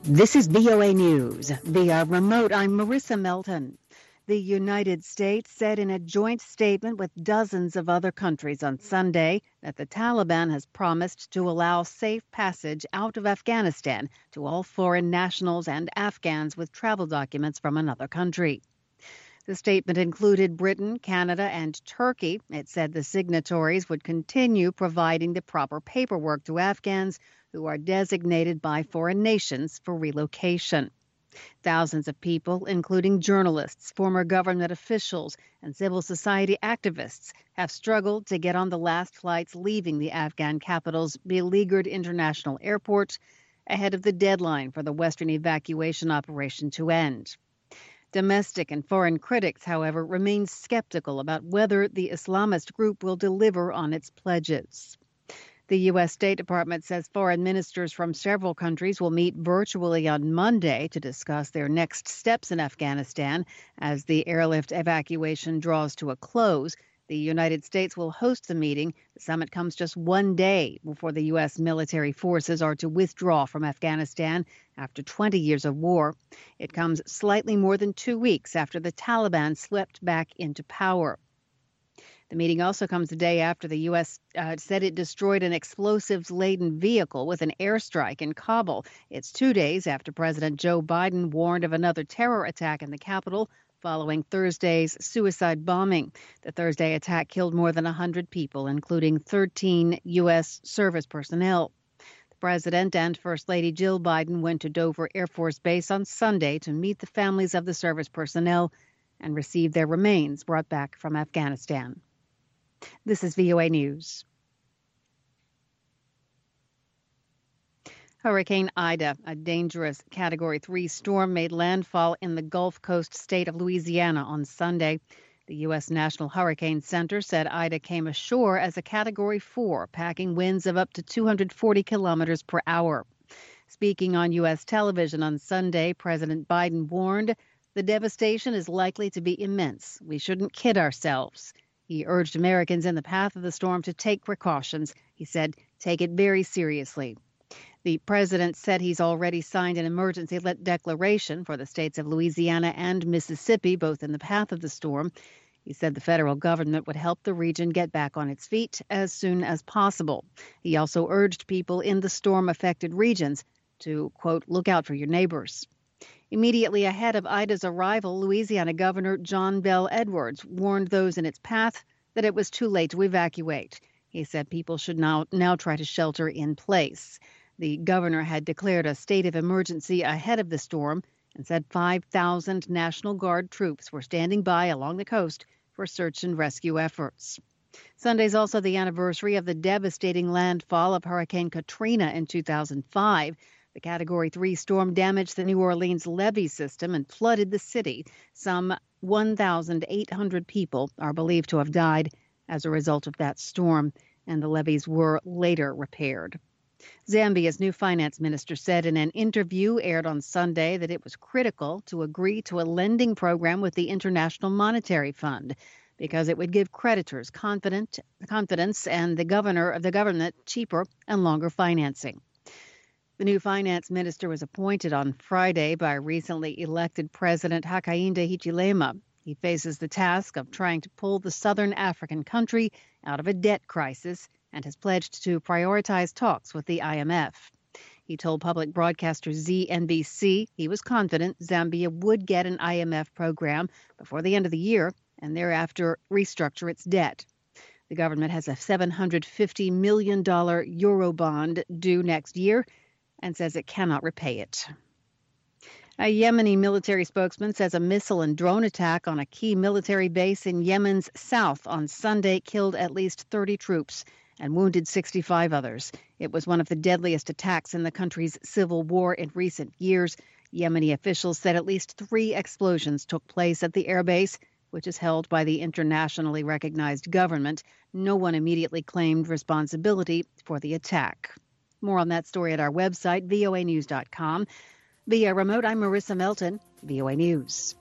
This is VOA News. Via remote, I'm Marissa Melton. The United States said in a joint statement with dozens of other countries on Sunday that the Taliban has promised to allow safe passage out of Afghanistan to all foreign nationals and Afghans with travel documents from another country. The statement included Britain, Canada, and Turkey. It said the signatories would continue providing the proper paperwork to Afghans who are designated by foreign nations for relocation. Thousands of people, including journalists, former government officials, and civil society activists, have struggled to get on the last flights leaving the Afghan capital's beleaguered international airport ahead of the deadline for the Western evacuation operation to end. Domestic and foreign critics, however, remain skeptical about whether the Islamist group will deliver on its pledges. The U.S. State Department says foreign ministers from several countries will meet virtually on Monday to discuss their next steps in Afghanistan as the airlift evacuation draws to a close. The United States will host the meeting. The summit comes just one day before the U.S. military forces are to withdraw from Afghanistan after 20 years of war. It comes slightly more than 2 weeks after the Taliban swept back into power. The meeting also comes the day after the U.S. Said it destroyed an explosives-laden vehicle with an airstrike in Kabul. It's 2 days after President Joe Biden warned of another terror attack in the capital following Thursday's suicide bombing. The Thursday attack killed more than 100 people, including 13 U.S. service personnel. The President and First Lady Jill Biden went to Dover Air Force Base on Sunday to meet the families of the service personnel and receive their remains brought back from Afghanistan. This is VOA News. Hurricane Ida, a dangerous Category 3 storm, made landfall in the Gulf Coast state of Louisiana on Sunday. The U.S. National Hurricane Center said Ida came ashore as a Category 4, packing winds of up to 240 kilometers per hour. Speaking on U.S. television on Sunday, President Biden warned, "The devastation is likely to be immense. We shouldn't kid ourselves." He urged Americans in the path of the storm to take precautions. He said, "Take it very seriously." The president said he's already signed an emergency declaration for the states of Louisiana and Mississippi, both in the path of the storm. He said the federal government would help the region get back on its feet as soon as possible. He also urged people in the storm-affected regions to, quote, "look out for your neighbors." Immediately ahead of Ida's arrival, Louisiana Governor John Bel Edwards warned those in its path that it was too late to evacuate. He said people should now try to shelter in place. The governor had declared a state of emergency ahead of the storm and said 5,000 National Guard troops were standing by along the coast for search and rescue efforts. Sunday's also the anniversary of the devastating landfall of Hurricane Katrina in 2005. The Category 3 storm damaged the New Orleans levee system and flooded the city. Some 1,800 people are believed to have died as a result of that storm, and the levees were later repaired. Zambia's new finance minister said in an interview aired on Sunday that it was critical to agree to a lending program with the International Monetary Fund because it would give creditors confidence and the government cheaper and longer financing. The new finance minister was appointed on Friday by recently elected President Hakainde Hichilema. He faces the task of trying to pull the southern African country out of a debt crisis and has pledged to prioritize talks with the IMF. He told public broadcaster ZNBC he was confident Zambia would get an IMF program before the end of the year and thereafter restructure its debt. The government has a $750 million Eurobond due next year and says it cannot repay it. A Yemeni military spokesman says a missile and drone attack on a key military base in Yemen's south on Sunday killed at least 30 troops and wounded 65 others. It was one of the deadliest attacks in the country's civil war in recent years. Yemeni officials said at least 3 explosions took place at the airbase, which is held by the internationally recognized government. No one immediately claimed responsibility for the attack. More on that story at our website, voanews.com. Via remote, I'm Marissa Melton, VOA News.